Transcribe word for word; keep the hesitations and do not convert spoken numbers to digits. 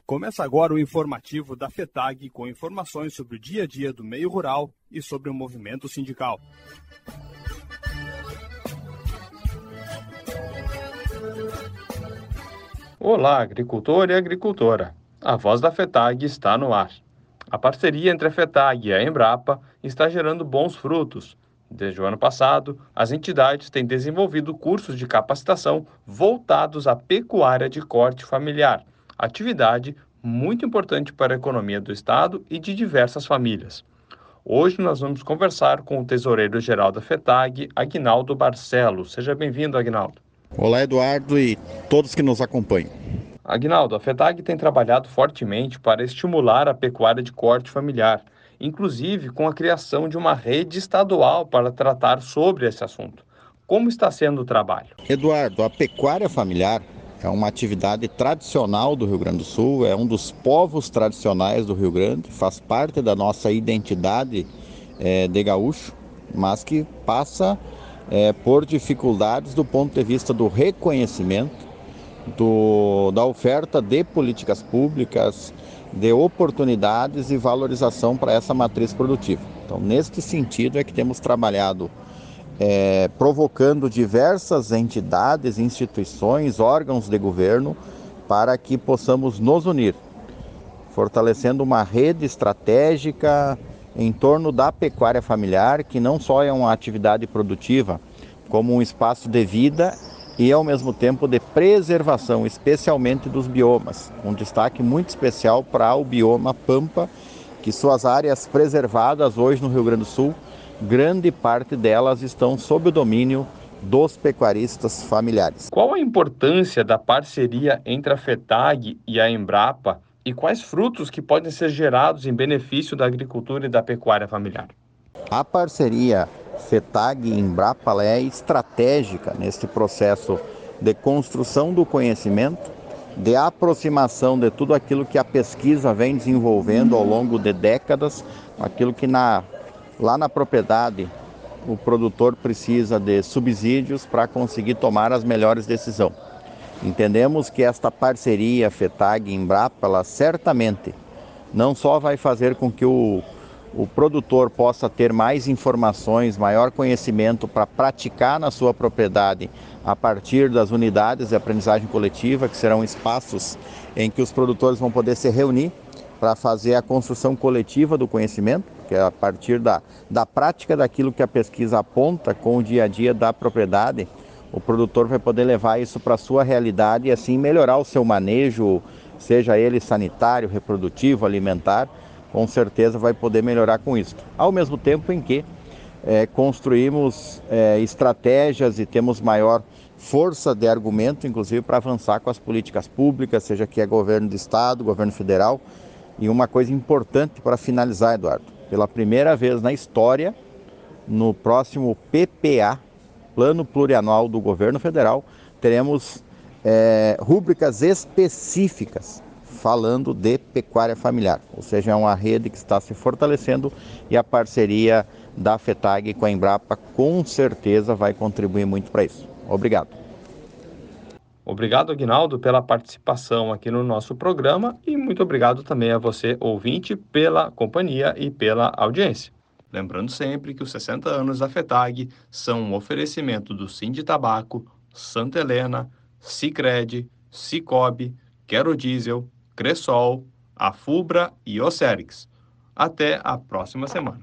Começa agora o informativo da FETAG com informações sobre o dia a dia do meio rural e sobre o movimento sindical. Olá, agricultor e agricultora. A voz da FETAG está no ar. A parceria entre a FETAG e a Embrapa está gerando bons frutos. Desde o ano passado, as entidades têm desenvolvido cursos de capacitação voltados à pecuária de corte familiar, atividade muito importante para a economia do estado e de diversas famílias. Hoje nós vamos conversar com o tesoureiro-geral da FETAG, Aguinaldo Barcelos. Seja bem-vindo, Aguinaldo. Olá, Eduardo e todos que nos acompanham. Aguinaldo, a FETAG tem trabalhado fortemente para estimular a pecuária de corte familiar, inclusive com a criação de uma rede estadual para tratar sobre esse assunto. Como está sendo o trabalho? Eduardo, a pecuária familiar é uma atividade tradicional do Rio Grande do Sul, é um dos povos tradicionais do Rio Grande, faz parte da nossa identidade é, de gaúcho, mas que passa é, por dificuldades do ponto de vista do reconhecimento, do, da oferta de políticas públicas, de oportunidades e valorização para essa matriz produtiva. Então, neste sentido é que temos trabalhado É, provocando diversas entidades, instituições, órgãos de governo para que possamos nos unir, fortalecendo uma rede estratégica em torno da pecuária familiar, que não só é uma atividade produtiva, como um espaço de vida e ao mesmo tempo de preservação, especialmente dos biomas, um destaque muito especial para o bioma Pampa, que suas áreas preservadas hoje no Rio Grande do Sul, grande parte delas estão sob o domínio dos pecuaristas familiares. Qual a importância da parceria entre a FETAG e a Embrapa e quais frutos que podem ser gerados em benefício da agricultura e da pecuária familiar? A parceria FETAG e Embrapa é estratégica neste processo de construção do conhecimento, de aproximação de tudo aquilo que a pesquisa vem desenvolvendo ao longo de décadas, aquilo que na Lá na propriedade, o produtor precisa de subsídios para conseguir tomar as melhores decisões. Entendemos que esta parceria FETAG e Embrapa, ela certamente não só vai fazer com que o, o produtor possa ter mais informações, maior conhecimento para praticar na sua propriedade a partir das unidades de aprendizagem coletiva, que serão espaços em que os produtores vão poder se reunir para fazer a construção coletiva do conhecimento, que é a partir da, da prática daquilo que a pesquisa aponta com o dia a dia da propriedade, o produtor vai poder levar isso para a sua realidade e assim melhorar o seu manejo, seja ele sanitário, reprodutivo, alimentar, com certeza vai poder melhorar com isso. Ao mesmo tempo em que é, construímos é, estratégias e temos maior força de argumento, inclusive para avançar com as políticas públicas, seja que é governo do estado, governo federal. E uma coisa importante para finalizar, Eduardo, pela primeira vez na história, no próximo P P A, Plano Plurianual do Governo Federal, teremos é, rúbricas específicas falando de pecuária familiar. Ou seja, é uma rede que está se fortalecendo e a parceria da FETAG com a Embrapa com certeza vai contribuir muito para isso. Obrigado. Obrigado, Aguinaldo, pela participação aqui no nosso programa e muito obrigado também a você, ouvinte, pela companhia e pela audiência. Lembrando sempre que os sessenta anos da FETAG são um oferecimento do Sinditabaco, Santa Helena, Sicredi, Cicobi, Querodiesel, Cressol, Afubra e Ocerix. Até a próxima semana.